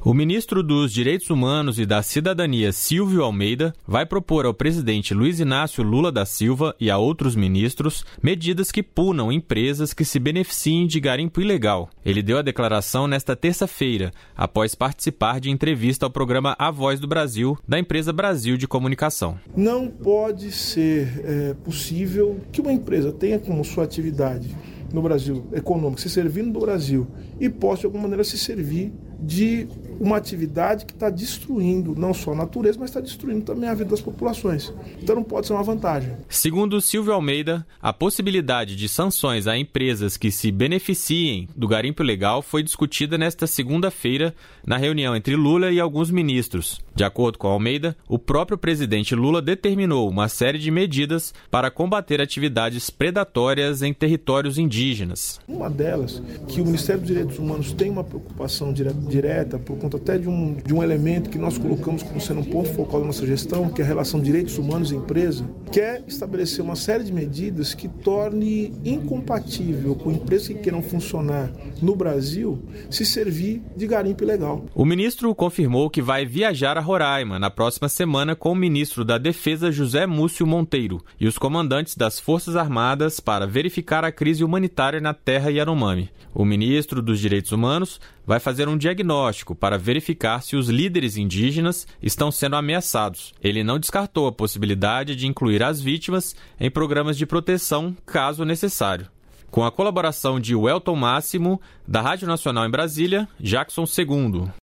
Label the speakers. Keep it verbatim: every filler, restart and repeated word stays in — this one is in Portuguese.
Speaker 1: O ministro dos Direitos Humanos e da Cidadania, Silvio Almeida, vai propor ao presidente Luiz Inácio Lula da Silva e a outros ministros medidas que punam empresas que se beneficiem de garimpo ilegal. Ele deu a declaração nesta terça-feira, após participar de entrevista ao programa A Voz do Brasil, da empresa Brasil de Comunicação.
Speaker 2: Não pode ser é, possível que uma empresa tenha como sua atividade no Brasil econômica se servindo do Brasil e possa de alguma maneira se servir de uma atividade que está destruindo não só a natureza, mas está destruindo também a vida das populações. Então não pode ser uma vantagem.
Speaker 1: Segundo Silvio Almeida, a possibilidade de sanções a empresas que se beneficiem do garimpo ilegal foi discutida nesta segunda-feira na reunião entre Lula e alguns ministros. De acordo com Almeida, o próprio presidente Lula determinou uma série de medidas para combater atividades predatórias em territórios indígenas.
Speaker 2: Uma delas, que o Ministério dos Direitos Humanos tem uma preocupação direta, direta por conta até de um, de um elemento que nós colocamos como sendo um ponto focal da nossa gestão, que é a relação direitos humanos e empresa, quer estabelecer uma série de medidas que torne incompatível com empresas que queiram funcionar no Brasil se servir de garimpo ilegal.
Speaker 1: O ministro confirmou que vai viajar a Roraima na próxima semana com o ministro da Defesa José Múcio Monteiro e os comandantes das Forças Armadas para verificar a crise humanitária na terra Yanomami. O ministro dos Direitos Humanos vai fazer um diagnóstico para verificar se os líderes indígenas estão sendo ameaçados. Ele não descartou a possibilidade de incluir as vítimas em programas de proteção, caso necessário. Com a colaboração de Welton Máximo, da Rádio Nacional em Brasília, Jackson Segundo.